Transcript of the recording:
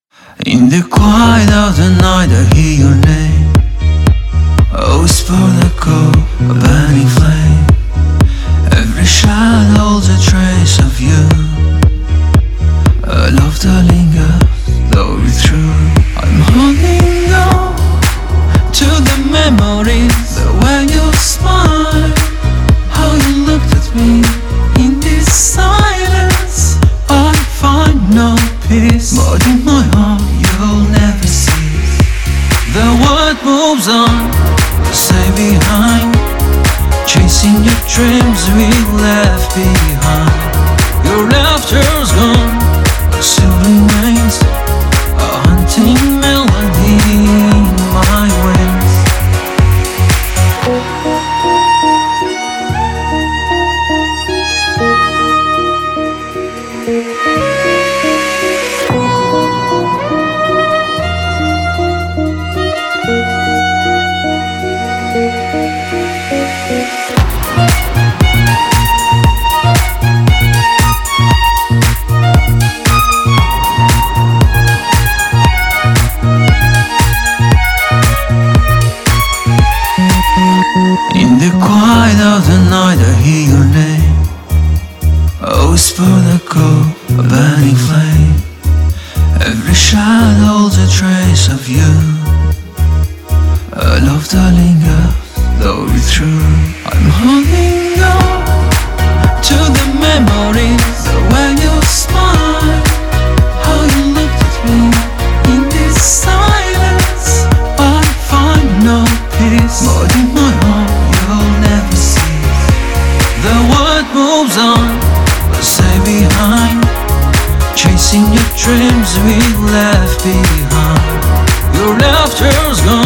In the quiet of the night I hear your name. A whisper that goes, a burning flame. Every shadow holds a trace of you. A love that lingers, though it's true. I'm holding on to the memories, the way you smile, how you looked at me in this silence. I find no peace, but in my heart you'll never cease. The world moves on, you stay behind, chasing your dreams we left behind. Your laughter's gone, but still remains a haunting melody in my wings. In the quiet of the night I hear your name. A whisper that goes, a burning flame. Every shadow holds a trace of you. A love that lingers, though it's true. I'm holding on to the memories, the way you smile, how you looked at me in this silence. I find no peace, but in my heart you'll never cease. The world moves on, but stay behind, chasing your dreams we left behind. Your laughter's gone,